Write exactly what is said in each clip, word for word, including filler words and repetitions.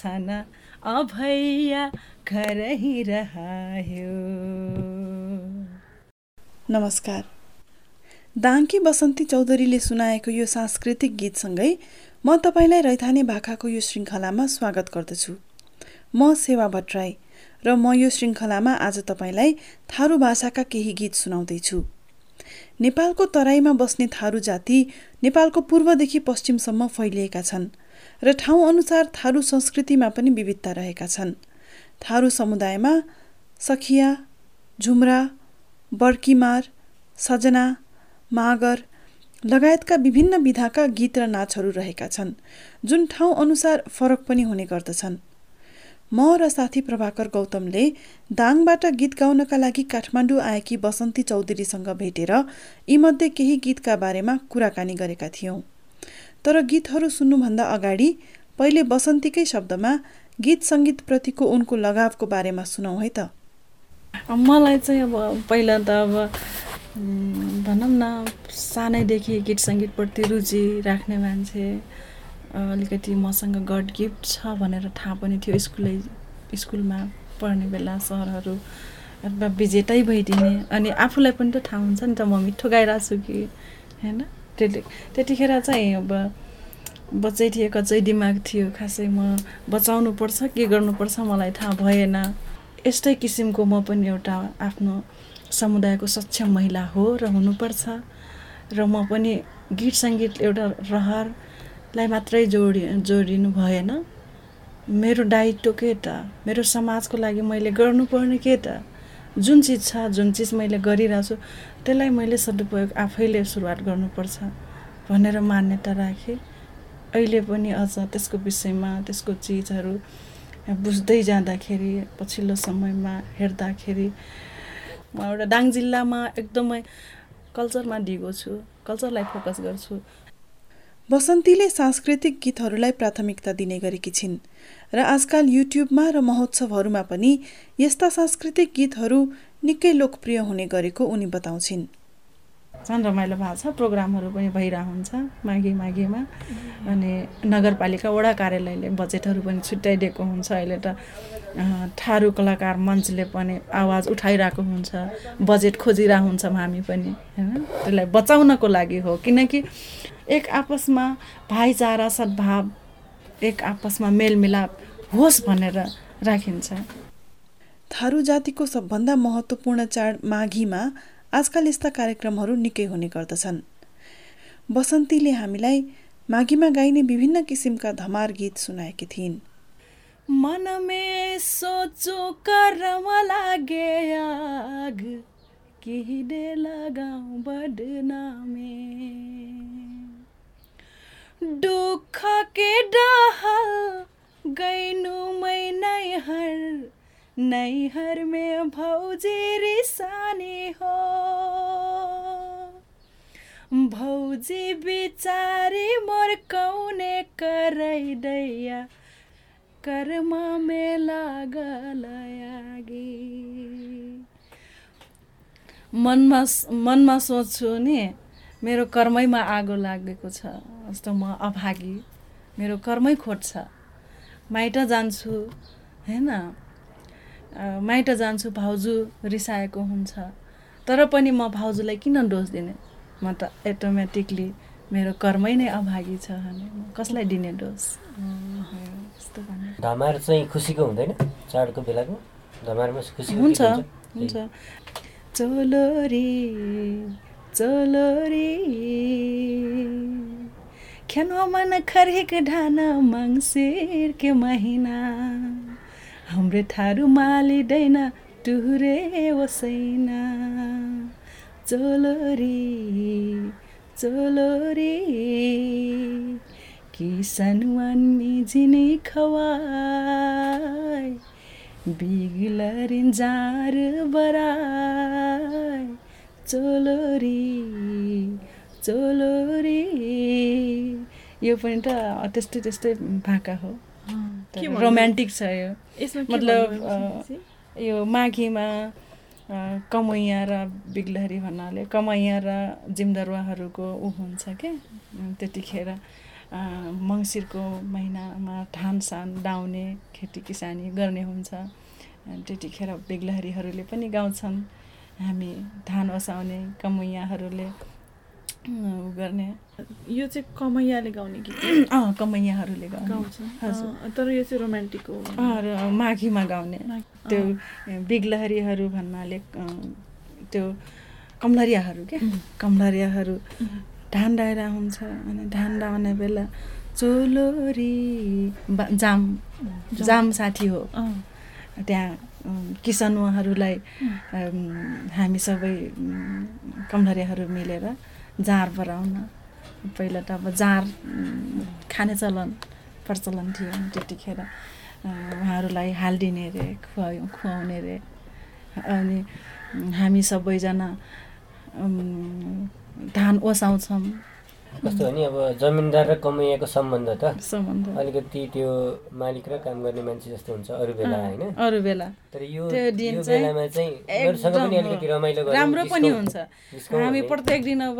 छन् अभैया घर ही रह्यो। नमस्कार। दाङकी बसन्ती चौधरीले सुनाएको यो सांस्कृतिक गीतसँगै म तपाईँलाई रैथाने भाकाको यो श्रृङ्खलामा स्वागत गर्दछु। म सेवा भट्टराई र म यो श्रृङ्खलामा आज तपाईँलाई थारू भाषाका केही गीत सुनाउँदैछु। नेपालको तराईमा बस्ने थारू जाति नेपालको पूर्वदेखि पश्चिमसम्म फैलिएका छन् र ठाउँ अनुसार थारू संस्कृतिमा पनि विविधता रहेका छन्। थारू समुदायमा सखिया, झुम्रा, बर्कीमार, सजना, मागर लगायतका विभिन्न विधाका गीत र नाचहरू रहेका छन्, जुन ठाउँ अनुसार फरक पनि हुने गर्दछन्। म र साथी प्रभाकर गौतमले दाङबाट गीत गाउनका लागि काठमाडौँ आएकी बसन्ती चौधरीसँग भेटेर यीमध्ये केही गीतका बारेमा कुराकानी गरेका थियौं। तर गीतहरू सुन्नुभन्दा अगाडि पहिले बसन्तीकै शब्दमा गीत सङ्गीतप्रतिको उनको लगावको बारेमा सुनौँ है त। मलाई चाहिँ अब पहिला त अब भनौँ न सानैदेखि गीत सङ्गीतप्रति रुचि राख्ने मान्छे, अलिकति मसँग गड गिफ्ट छ भनेर थाहा पनि थियो। स्कुलै स्कुलमा पढ्ने बेला सरहरू अथवा विजेतै भइदिने, अनि आफूलाई पनि त थाहा हुन्छ नि त म मिठो गाइरहेको छु कि होइन। त्यति त्यतिखेर चाहिँ अब बच्चै थिएँ, कच्चै दिमाग थियो। खासै म बचाउनुपर्छ के गर्नुपर्छ मलाई थाहा भएन। यस्तै किसिमको म पनि एउटा आफ्नो समुदायको सक्षम महिला हो र हुनुपर्छ, र म पनि गीत सङ्गीत एउटा रहरलाई मात्रै जोडि जोडिनु भएन। मेरो दायित्व के त, मेरो समाजको लागि मैले गर्नुपर्ने के त, जुन चिज छ, जुन चिज मैले गरिरहेको छु त्यसलाई मैले सदुपयोग आफैले सुरुवात गर्नुपर्छ भनेर मान्यता राखेँ। अहिले पनि अझ त्यसको विषयमा त्यसको चिजहरू बुझ्दै जाँदाखेरि पछिल्लो समयमा हेर्दाखेरि म एउटा दाङ जिल्लामा एकदमै कल्चरमा दिगो छु, कल्चरलाई फोकस गर्छु। बसन्तीले सांस्कृतिक गीतहरूलाई प्राथमिकता दिने गरेकी छिन् र आजकल युट्युबमा र महोत्सवहरूमा पनि यस्ता सांस्कृतिक गीतहरू निकै लोकप्रिय हुने गरेको उनी बताउँछिन्। झन् रमाइलो भएको छ, प्रोग्रामहरू पनि भइरहेको हुन्छ माघे माघेमा। अनि नगरपालिका वडा कार्यालयले बजेटहरू पनि छुट्याइदिएको हुन्छ। अहिले त थारू कलाकार मञ्चले पनि आवाज उठाइरहेको हुन्छ, बजेट खोजिरहेको हुन्छौँ हामी पनि होइन। त्यसलाई बचाउनको लागि हो, किनकि एक आपसमा भाइचारा सद्भाव, एक आपसमा मेलमिलाप होस् भनेर राखिन्छ। थारू जातिको सबभन्दा महत्त्वपूर्ण चाड माघीमा आजकल यस्ता कार्यक्रमहरू निकै हुने गर्दछन्। बसन्तीले हामीलाई माघीमा गाइने विभिन्न किसिमका धमार गीत सुनाएकी थिइन्। मन में सोचो करम लागे आग, किहिने लगाऊं बदनामे, दुख के डहल गइनु मै नैहर, नैहर में भौजी रिसानी हो, भौजी बिचारी मोर कौने करैदैया, कर्म में लागल आगी। मनमा मनमा सोच्छु नि मेरो कर्मैमा आगो लागेको छ, जस्तो म अभागी, मेरो कर्मै खोज्छ। माइत जान्छु होइन, माइत जान्छु भाउजू रिसाएको हुन्छ, तर पनि म भाउजूलाई किन दोष दिने, म त एटोमेटिकली मेरो कर्मै नै अभागी छ भने म कसलाई दिने दोष। धमार चाहिँ खुसीको हुँदैन, चाडको बेलाको धमारमा खुसी हुन्छ हुन्छ। चोलोरी चोलोरी खेनो मन खरेक ढान मङ्सिर के महिना, हाम्रो थारू मालिँदैन टुरे ओसैना, चोलोरी चोलोरी किसनवान मिजिने खवाई, बिगलरिन जार बराई, चोलोरी चोलोरी। यो पनि त त्यस्तै त्यस्तै भाका हो, रोमान्टिक छ यो। मतलब यो माघीमा कमैया र बिगलहरी भन्नाले कमैया र जिमदरुवाहरूको ऊ हुन्छ क्या, त्यतिखेर मङ्सिरको महिनामा धान सान दाउने खेती किसानी गर्ने हुन्छ। त्यतिखेर बेग्लाहरीहरूले पनि गाउँछन्। हामी धान ओसाउने कमैयाहरूले गर्ने। यो चाहिँ कमैयाले गाउने गीत अँ कमैयाहरूले गाउँछ। हजुर, तर यो चाहिँ रोमान्टिक हो। र माघीमा गाउने त्यो बेग्लाहरीहरू भन्नाले त्यो कमलरियाहरू क्या कमलरियाहरू धान दाइरा हुन्छ। अनि धान दाउने बेला चोलोरी जाम जाम साथी हो त्यहाँ किसानहरूलाई हामी सबै कमलरियाहरू मिलेर जाँड बराउन। पहिला त अब जाँड खाने चलन प्रचलन थियो। त्यतिखेर उहाँहरूलाई हालिदिने रे खुवाउ खुवाउने रे। अनि हामी सबैजना धान ओसाउँछौँ। कस्तो हो नि अब जमिनदार र कमैयाको सम्बन्ध त सम्बन्ध अलिकति त्यो मालिक र काम गर्ने मान्छे जस्तो हुन्छ अरू बेला होइन। अरू बेला तर यो त्यो दिन यो बेलामा चाहिँ उनीहरूसँग पनि अलिकति रमाइलो गर्ने राम्रो पनि हुन्छ। हामी प्रत्येक दिन अब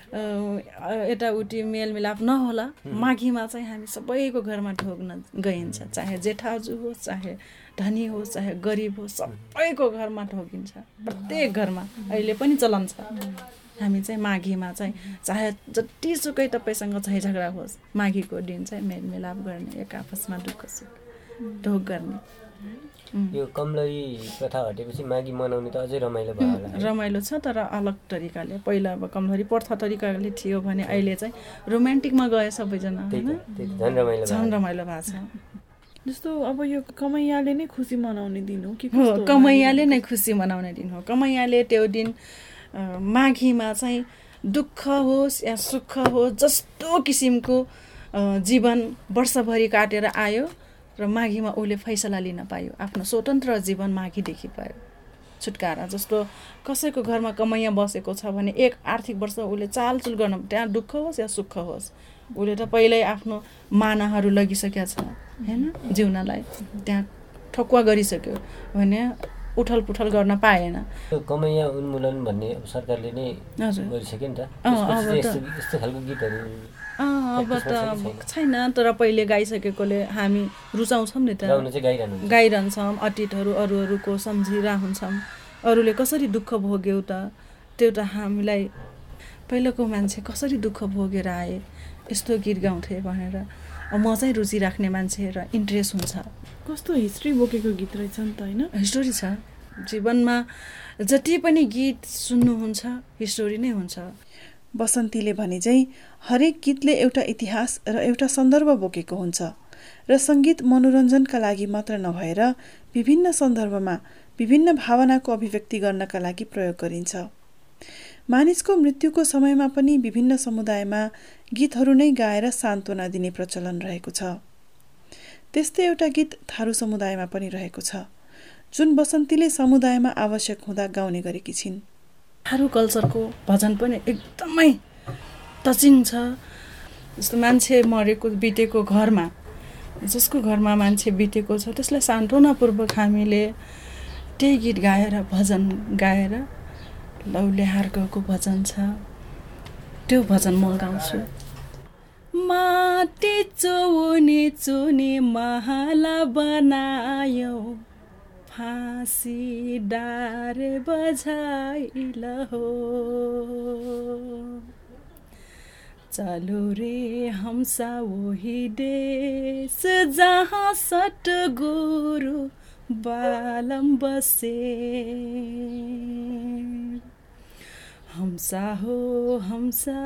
यताउति मेलमिलाप नहोला, माघीमा चाहिँ हामी सबैको घरमा ढोग्न गइन्छ। चाहे जेठाजु होस्, चाहे धनी होस्, चाहे गरिब होस्, सबैको घरमा ढोगिन्छ। प्रत्येक घरमा अहिले पनि चलन छ। हामी चाहिँ माघीमा चाहिँ चाहे जतिसुकै तपाईँसँग झै झगडा होस्, माघीको दिन चाहिँ मेलमिलाप गर्ने, एक आपसमा दुःख सुख ढोग गर्ने। यो कमलरी प्रथा हटेपछि माघी मनाउने त अझै रमाइलो भयो होला। रमाइलो छ तर अलग तरिकाले। पहिला अब कमलरी प्रथा तरिकाले थियो भने अहिले चाहिँ रोमान्टिकमा गए सबैजना होइन, झन् रमाइलो झन् रमाइलो भएको छ। जस्तो अब यो कमैयाले नै खुसी मनाउने दिन हो कि? हो, कमैयाले नै खुसी मनाउने दिन हो। कमैयाले त्यो दिन माघीमा चाहिँ दुःख होस् या सुख होस्, जस्तो किसिमको जीवन वर्षभरि काटेर आयो र माघीमा उसले फैसला लिन पायो। आफ्नो स्वतन्त्र जीवन माघीदेखि पायो छुटकारा। जस्तो कसैको घरमा कमैया बसेको छ भने एक आर्थिक वर्ष उसले चालचुल गर्न, त्यहाँ दुःख होस् या सुख होस्, उसले त पहिल्यै आफ्नो मानाहरू लगिसकेका छ होइन, जिउनलाई त्यहाँ ठकुवा गरिसक्यो भने उठल पुठल गर्न पाएन। कमैया उन्मूलन भन्ने अब सरकारले नै गरिसक्यो नि त। यस्तो खालको गीतहरू अब त छैन, तर पहिले गाइसकेकोले हामी रुचाउँछौँ नि त, गाइरहन्छौँ। अतीतहरू अरू अरूको सम्झिरह हुन्छौँ। अरूले कसरी दुःख भोग्यो त, त्यो त हामीलाई पहिलाको मान्छे कसरी दुःख भोगेर आए, यस्तो गीत गाउँथे भनेर म चाहिँ रुचि राख्ने मान्छे र इन्ट्रेस्ट हुन्छ। कस्तो हिस्ट्री बोकेको गीत रहेछ नि त होइन। हिस्टोरी छ जीवनमा। जति पनि गीत सुन्नुहुन्छ हिस्टोरी नै हुन्छ। बसन्तीले भने चाहिँ हरेक गीतले एउटा इतिहास र एउटा सन्दर्भ बोकेको हुन्छ र सङ्गीत मनोरञ्जनका लागि मात्र नभएर विभिन्न सन्दर्भमा विभिन्न भावनाको अभिव्यक्ति गर्नका लागि प्रयोग गरिन्छ। मानिसको मृत्युको समयमा पनि विभिन्न समुदायमा गीतहरू नै गाएर सान्त्वना दिने प्रचलन रहेको छ। त्यस्तै एउटा गीत थारू समुदायमा पनि रहेको छ, जुन बसन्तीले समुदायमा आवश्यक हुँदा गाउने गरेकी छिन्। थारू कल्चरको भजन पनि एकदमै टचिङ छ। जस्तो मान्छे मरेको बितेको घरमा, जसको घरमा मान्छे बितेको छ, त्यसलाई सान्त्वनापूर्वक हामीले त्यही गीत गाएर भजन गाएर लौले हार गएको भजन छ, त्यो भजन म गाउँछु। माटी चौनी चुनी महला बनायो, फाँसी डारे बजाइल हो, चलो रे हमसा वही देश जहाँ सतगुरु बालम बसे, हमसा हो हमसा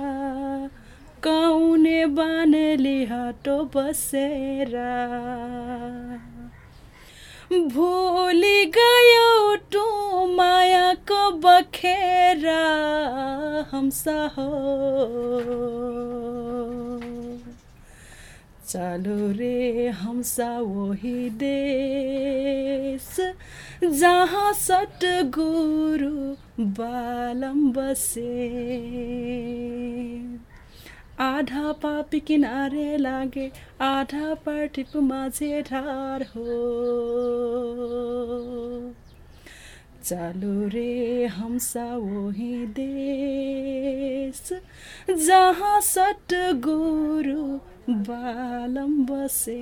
कौने बानली हटो बसेरा, भूली गयो टो माया को बखेरा, हमसा हो चलो रे हमसा वही देश जहाँ सतगुरु बालम बसे, आधा पापी किनारे लागे आधा पार्टिप माझे ढार हो, चलो रे हमसा वही देश जहाँ सतगुरु बालम बसे।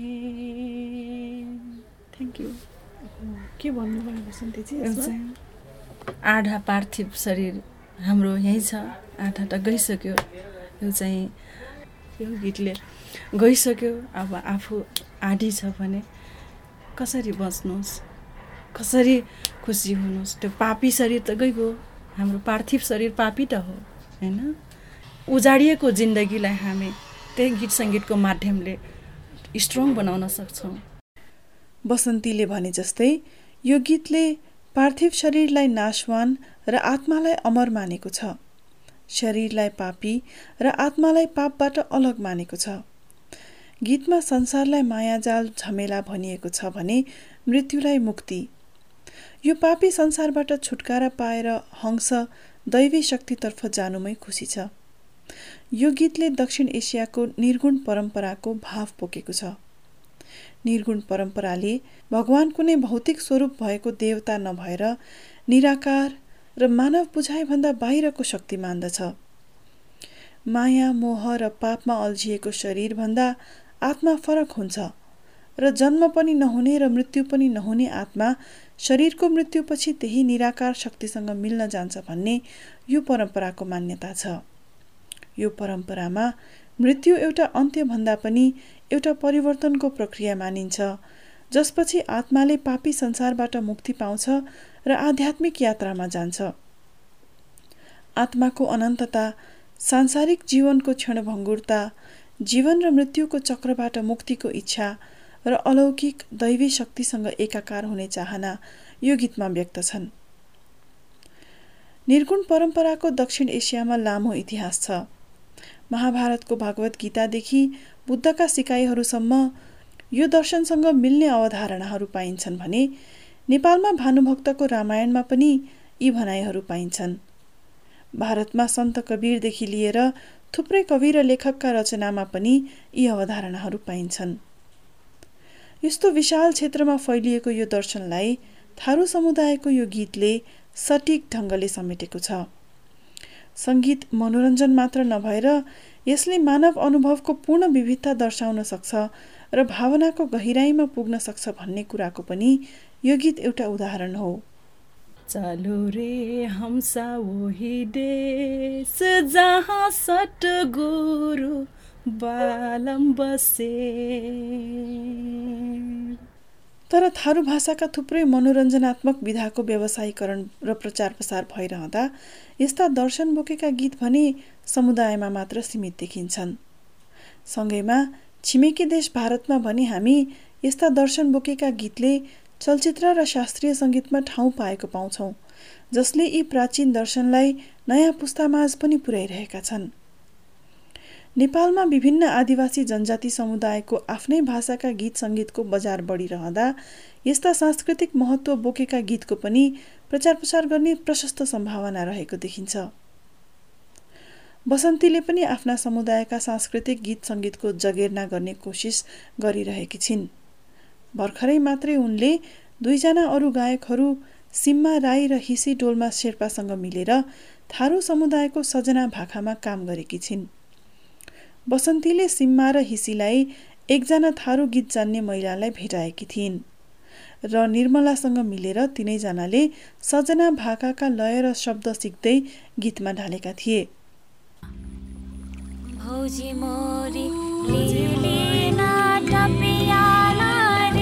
Thank you. के भन्नुभयो बसन्तीजी? आधा पार्थिव शरीर हाम्रो यहीँ छ, आधा त गइसक्यो। यो चाहिँ यो गीतले गइसक्यो, अब आफू आधी छ भने कसरी बच्नुहोस्, कसरी खुसी हुनुहोस्। त्यो पापी शरीर त गइगयो, हाम्रो पार्थिव शरीर पापी त हो हैन। उजाडिएको जिन्दगीलाई हामी त्यही गीत सङ्गीतको माध्यमले स्ट्रङ बनाउन सक्छौँ। बसन्तीले भने जस्तै यो गीतले पार्थिव शरीरलाई नाशवान र आत्मालाई अमर मानेको छ, शरीरलाई पापी र आत्मालाई पापबाट अलग मानेको छ। गीतमा संसारलाई मायाजाल झमेला भनिएको छ भने मृत्युलाई मुक्ति। यो पापी संसारबाट छुटकारा पाएर हंस दैवी शक्तितर्फ जानुमै खुसी छ। यो गीतले दक्षिण एसियाको निर्गुण परम्पराको भाव पोकेको छ। निर्गुण परम्पराले भगवान कुनै भौतिक स्वरूप भएको देवता नभएर निराकार र मानव बुझाइभन्दा बाहिरको शक्ति मान्दछ। माया, मोह र पापमा अल्झिएको शरीरभन्दा आत्मा फरक हुन्छ र जन्म पनि नहुने र मृत्यु पनि नहुने आत्मा शरीरको मृत्युपछि त्यही निराकार शक्तिसँग मिल्न जान्छ भन्ने यो परम्पराको मान्यता छ। यो परम्परामा मृत्यु एउटा अन्त्यभन्दा पनि एउटा परिवर्तनको प्रक्रिया मानिन्छ, जसपछि आत्माले पापी संसारबाट मुक्ति पाउँछ र आध्यात्मिक यात्रामा जान्छ। आत्माको अनन्तता, सांसारिक जीवनको क्षणभङ्गुरता, जीवन र मृत्युको चक्रबाट मुक्तिको इच्छा र अलौकिक दैवी शक्तिसँग एकाकार हुने चाहना यो गीतमा व्यक्त छन्। निर्गुण परम्पराको दक्षिण एसियामा लामो इतिहास छ। महाभारतको भागवत गीतादेखि बुद्धका सिकाइहरूसम्म यो दर्शनसँग मिल्ने अवधारणाहरू पाइन्छन् भने नेपालमा भानुभक्तको रामायणमा पनि यी भनाइहरू पाइन्छन्। भारतमा सन्त कबीरदेखि लिएर थुप्रै कवि र लेखकका रचनामा पनि यी अवधारणाहरू पाइन्छन्। यस्तो विशाल क्षेत्रमा फैलिएको यो दर्शनलाई थारू समुदायको यो गीतले सटिक ढङ्गले समेटेको छ। सङ्गीत मनोरञ्जन मात्र नभएर यसले मानव अनुभवको पूर्ण विविधता दर्शाउन सक्छ र भावनाको गहिराईमा पुग्न सक्छ भन्ने कुराको पनि यो गीत एउटा उदाहरण हो। चलो रे हमसा वही देश जहाँ सतगुरु बालम बसे। तर थारू भाषाका थुप्रै मनोरञ्जनात्मक विधाको व्यवसायीकरण र प्रचार प्रसार भइरहँदा यस्ता दर्शन बोकेका गीत भने समुदायमा मात्र सीमित देखिन्छन्। सँगैमा छिमेकी देश भारतमा भने हामी यस्ता दर्शन बोकेका गीतले चलचित्र र शास्त्रीय सङ्गीतमा ठाउँ पाएको पाउँछौँ, जसले यी प्राचीन दर्शनलाई नयाँ पुस्तामाझ पनि पुर्याइरहेका छन्। नेपालमा विभिन्न आदिवासी जनजाति समुदायको आफ्नै भाषाका गीत सङ्गीतको बजार बढिरहँदा यस्ता सांस्कृतिक महत्त्व बोकेका गीतको पनि प्रचार प्रसार गर्ने प्रशस्त सम्भावना रहेको देखिन्छ। बसन्तीले पनि आफ्ना समुदायका सांस्कृतिक गीत सङ्गीतको जगेर्ना गर्ने कोसिस गरिरहेकी छिन्। भर्खरै मात्रै उनले दुईजना अरू गायकहरू सिम्मा राई र हिसी डोल्मा शेर्पासँग मिलेर थारू समुदायको सजना भाकामा काम गरेकी छिन्। बसन्तीले सिम्मा र हिसीलाई एकजना थारू गीत जान्ने महिलालाई भेटाएकी थिइन् र निर्मलासँग मिलेर तिनैजनाले सजना भाकाका लय र शब्द सिक्दै गीतमा ढालेका थिए। भौजी मोरी लीली ना टपियाला रे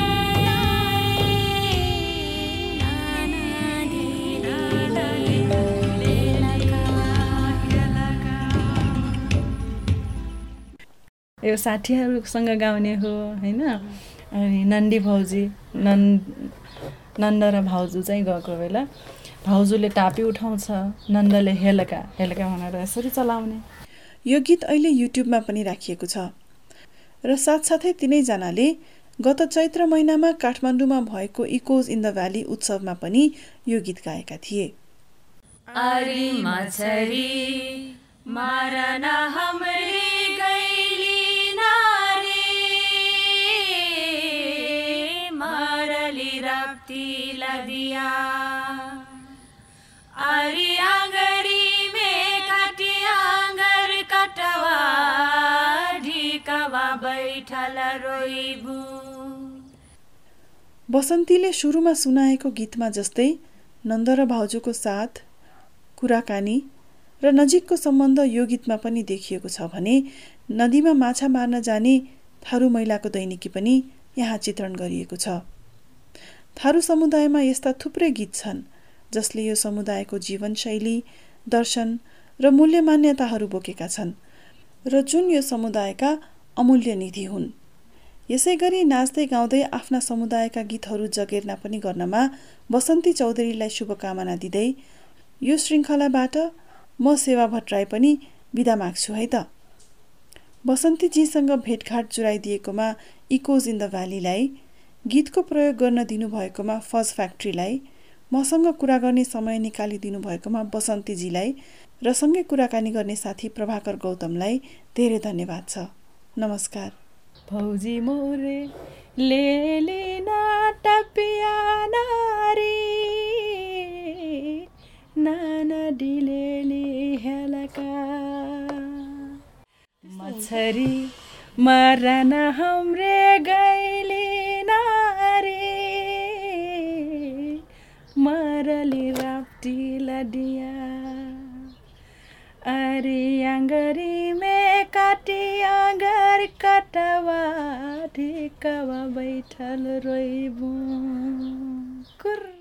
यो साथीहरूसँग गाउने हो हैन। अनि नन्दी भौजी नन्द नन्द र भाउजू चाहिँ गएको बेला भाउजूले टापी उठाउँछ, नन्दले हेलका हेलका भनेर यसरी चलाउने। यो गीत अहिले युट्युबमा पनि राखिएको छ र साथसाथै तिनैजनाले गत चैत्र महिनामा काठमाडौँमा भएको इकोज इन द भ्याली उत्सवमा पनि यो गीत गाएका थिए। अरी मछरी मारना हमरी गैली नारे मारली रक्ती लदिया अरी आंगरी में काटी रोइबु। बसन्तीले सुरुमा सुनाएको गीतमा जस्तै नन्द र भाउजूको साथ, कुराकानी र नजिकको सम्बन्ध यो गीतमा पनि देखिएको छ भने नदीमा माछा मार्न जाने थारू महिलाको दैनिकी पनि यहाँ चित्रण गरिएको छ। थारू समुदायमा यस्ता थुप्रै गीत छन् जसले यो समुदायको जीवनशैली, दर्शन र मूल्य मान्यताहरू बोकेका छन् र जुन यो समुदायका अमूल्य निधि हुन्। यसै गरी नाच्दै गाउँदै आफ्ना समुदायका गीतहरू जगेर्ना पनि गर्नमा बसन्ती चौधरीलाई शुभकामना दिँदै यो श्रृङ्खलाबाट म सेवा भट्टराई पनि बिदा माग्छु है त। बसन्तीजीसँग भेटघाट जुराइदिएकोमा इकोज इन द भ्यालीलाई, गीतको प्रयोग गर्न दिनुभएकोमा फज फ्याक्ट्रीलाई, मसँग कुरा गर्ने समय निकालिदिनु भएकोमा बसन्तीजीलाई र सँगै कुराकानी गर्ने साथी प्रभाकर गौतमलाई धेरै धन्यवाद छ। नमस्कार। भौजी मोरे लेलिना टपिया नारी नाना डिलेली हेलका मछरी मरन हमरे गैली नारी मरली राप्ती लडिया अरे अंगरी में काटी अगर कटवा ठिकवा बैठल रोइबू कुर